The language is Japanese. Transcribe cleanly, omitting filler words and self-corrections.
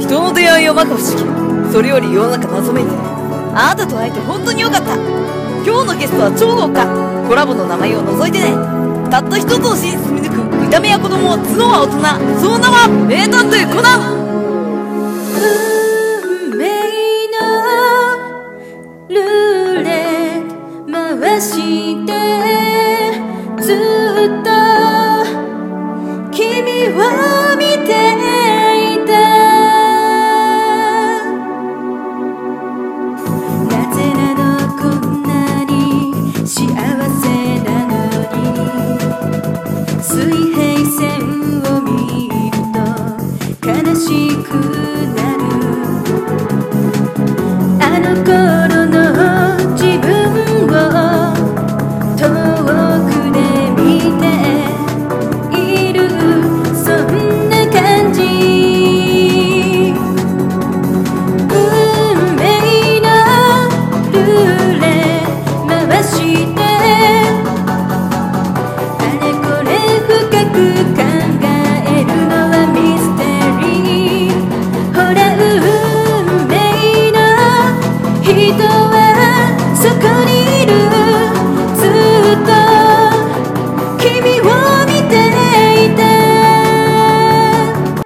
人の出会いをまか不思議。それより世の中謎めいてる。あなたと会えて本当によかった。今日のゲストは超豪華。コラボの名前を除いてね。たった一つの真実見抜く見た目や子供、角は大人、その名は名探偵コナン。 運命のルーレット回してずっと君を見ていた。なぜなのこんなに幸せなのに、水平線を見ると悲しくなる。あの頃の自分を遠くで見ている、そんな感じ。運命のルーレ回して